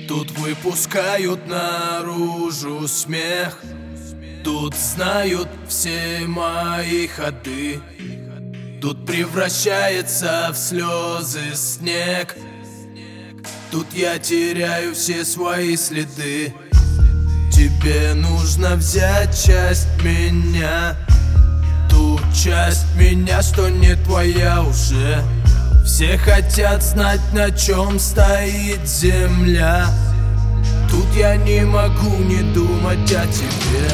Тут выпускают наружу смех, тут знают все мои ходы. Тут превращается в слезы снег, тут я теряю все свои следы. Тебе нужно взять часть меня, ту часть меня, что не твоя уже. Все хотят знать, на чем стоит земля. Тут я не могу не думать о тебе.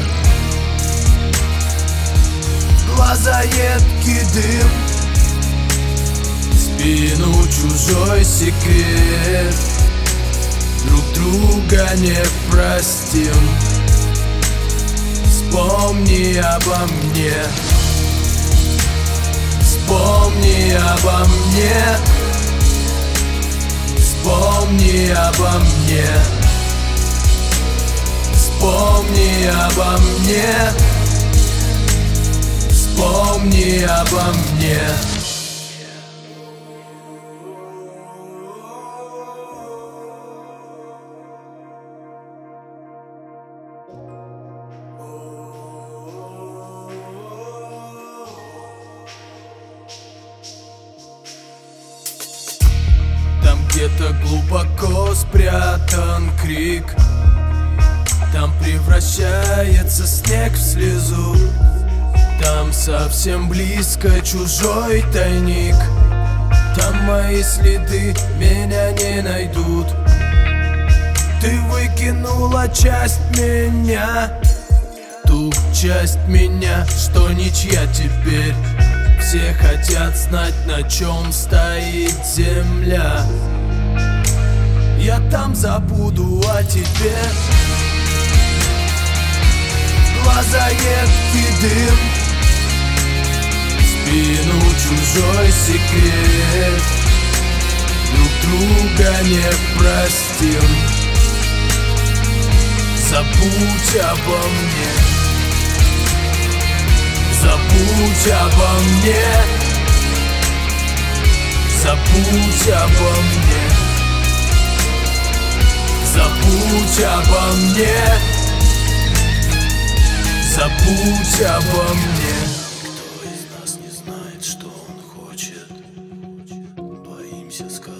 Глаза едкий дым, в спину чужой секрет. Друг друга не простим. Вспомни обо мне, вспомни обо мне, вспомни обо мне, вспомни обо мне, вспомни обо мне. Где-то глубоко спрятан крик, там превращается снег в слезу. Там совсем близко чужой тайник, там мои следы меня не найдут. Ты выкинула часть меня, ту часть меня, что ничья теперь. Все хотят знать, на чем стоит земля. Я там забуду о тебе. Глаза едкий дым, в спину чужой секрет. Друг друга не простим. Забудь обо мне, забудь обо мне, забудь обо мне, забудь обо мне, забудь обо мне. Никто из нас не знает, что он хочет. Боимся сказать.